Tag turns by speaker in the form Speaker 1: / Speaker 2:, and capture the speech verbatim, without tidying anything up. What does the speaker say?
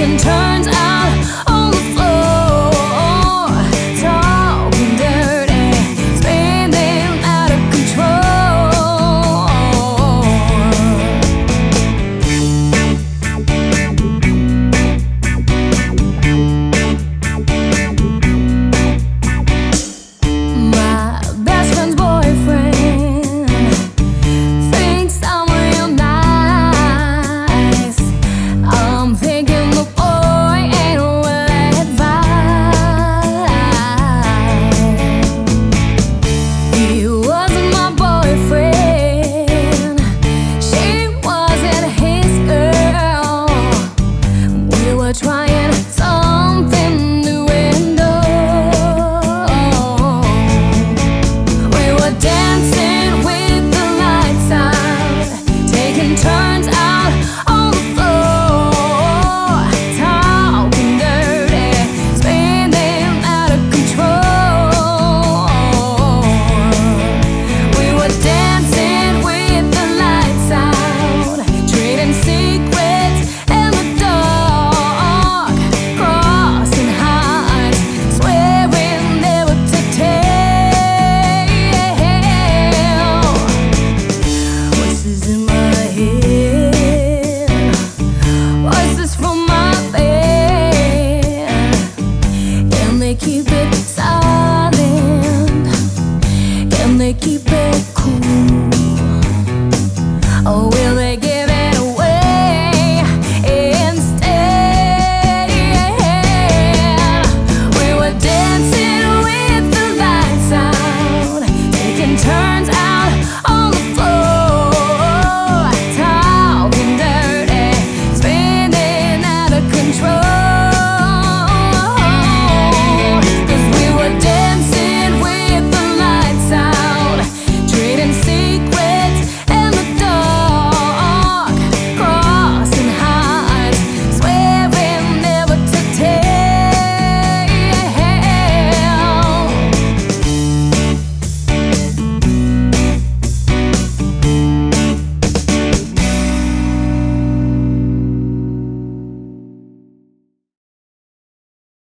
Speaker 1: taking turns out on the floor, talking dirty, spinning out of control. My best friend's boyfriend thinks I'm real nice. I'm thinking the boy ain't well advised. He wasn't my boyfriend, she wasn't his girl. We were trying something new and old. We were dancing with the lights out, taking turns out on the floor, talking dirty, spinning out of control. We were dancing with the lights out, trading secrets in the dark, crossing hearts, swearing never to tell. Voices in my head, voices from my bed, and they keep it silent, and they keep it cool. Or will they give it away instead? We were dancing with the lights out, taking turns out on the floor, talking dirty, spinning out of control.